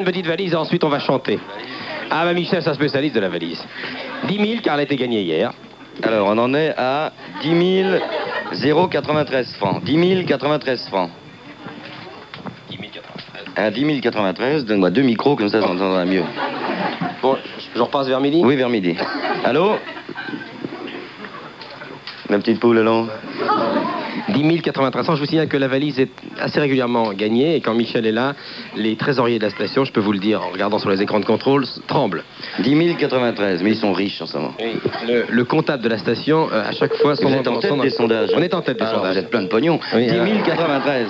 petite valise et ensuite on va chanter. Ah bah Michel, c'est un spécialiste de la valise. 10 000 car elle a été gagnée hier. Alors, on en est à 10 093 francs. 10 093 francs. 10 093. À 10 093, donne-moi 2 micros, comme ça, j'entendrai mieux. Bon, je repasse vers midi? Oui, vers midi. Allô? Ma petite poule, allons. 10 093 francs. Je vous signale que la valise est assez régulièrement gagnée et quand Michel est là, les trésoriers de la station, je peux vous le dire en regardant sur les écrans de contrôle, tremblent. 10 093, mais ils sont riches en ce moment. Oui. Le comptable de la station, à chaque fois... Vous êtes en tête des sondages. On est en tête des sondages. Vous êtes plein de pognon. Oui, 10 093.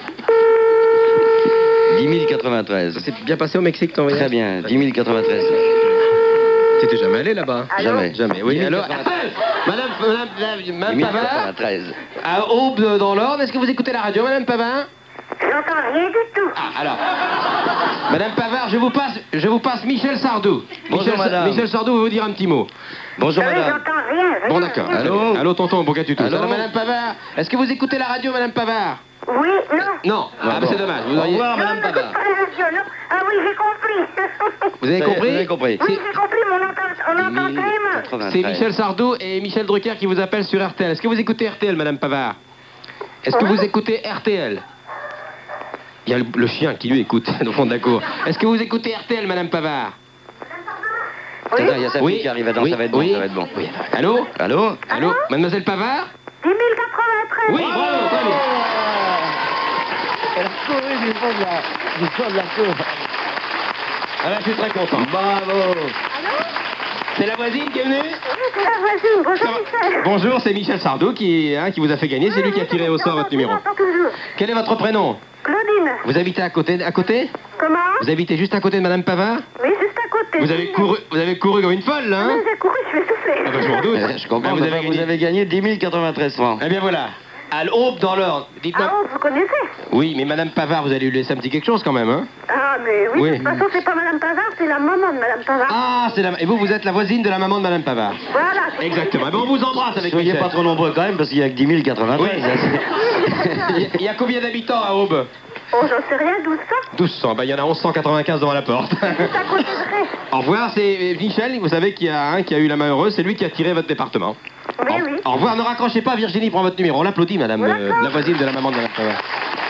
10 093. C'est bien passé au Mexique, ton voyage? Très bien, 10 093. T'étais jamais allé là-bas? Jamais. Jamais, oui. Alors, Madame Pavard, 1093. à Aube dans l'Orne, est-ce que vous écoutez la radio, Madame Pavard? J'entends rien du tout. Ah, alors. Madame Pavard, je vous passe Michel Sardou. Bonjour, madame. Michel Sardou va vous dire un petit mot. Bonjour, Oui, madame. j'entends rien. Bon, d'accord. Allô? Allô, tonton, pourquoi tu tousses? Allô? Alors, Madame Pavard, est-ce que vous écoutez la radio, Madame Pavard? Oui, non. Non. Ah, bah, c'est dommage. Vous Au auriez... revoir, Non, madame n'écoute Pavard. pas la radio, non. Ah oui, j'ai compris. Vous avez Ça y est, compris? vous avez compris. Oui, j'ai compris, mais on entend très mal. C'est Michel Sardou et Michel Drucker qui vous appellent sur RTL. Est-ce que vous écoutez RTL, Madame Pavard? Est-ce que vous écoutez RTL? Il y a le chien qui lui écoute au fond de la cour. Est-ce que vous écoutez RTL, Madame Pavard? Oui. Attends, il y a sa fille qui arrive. Attends, ça va être bon, ça va être bon. Oui. Allô? Allô? Allô? Mademoiselle Pavard? 10 093. Oui, bravo, très bien. Elle a couru du fond de la cour. Ah là, je suis très content. Bravo. C'est la voisine qui est venue? Oui, c'est la voisine. Bonjour, Michel. Bonjour, c'est Michel Sardou qui vous a fait gagner. C'est lui qui a tiré au sort votre numéro. J'entends toujours. Quel est votre prénom? Claudine. Vous habitez à côté? Comment? Vous habitez juste à côté de Madame Pavard? Oui, juste à côté. Vous avez couru comme une folle, là, hein? Oui, j'ai couru, je vais souffler. Ah bah, je m'en doute. Je comprends, Ah, vous avez gagné 10 093 francs. Eh bien voilà, à l'Aube dans l'Orne. Dites-moi. Ah, vous connaissez? Oui, mais Madame Pavard, vous allez lui laisser un petit quelque chose quand même, hein? Ah, mais oui, Oui. de toute façon, c'est pas Madame Pavard, c'est la maman de Madame Pavard. Ah, et vous êtes la voisine de la maman de Madame Pavard. Voilà. Exactement. Eh ben, on vous embrasse avec Soyez Michel. pas trop nombreux quand même, parce qu'il y a que 10 093. Oui. Il y a combien d'habitants à Aube? Oh, j'en sais rien, 1200. 1200. Ben, il y en a 1195 devant la porte. C'est à côté de Ré. Au revoir, c'est Michel. Vous savez qu'il y a un qui a eu la main heureuse, c'est lui qui a tiré votre département. Oui, oui. Au revoir, ne raccrochez pas, Virginie prend votre numéro. On l'applaudit, madame, D'accord. la voisine de la maman de Madame Pavard.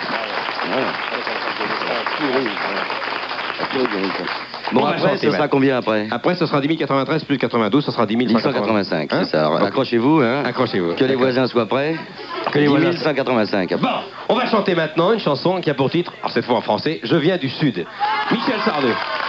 Bon, On va après, chanter, ce sera ouais. combien après? Après, ce sera 10 093 plus 92, ce sera 10 1185, Hein? c'est ça. Alors, accrochez-vous, hein. Accrochez-vous. Que les voisins soient prêts. Que les voisins- 10 185. Bon, on va chanter maintenant une chanson qui a pour titre, alors cette fois en français, Je viens du Sud. Michel Sardou.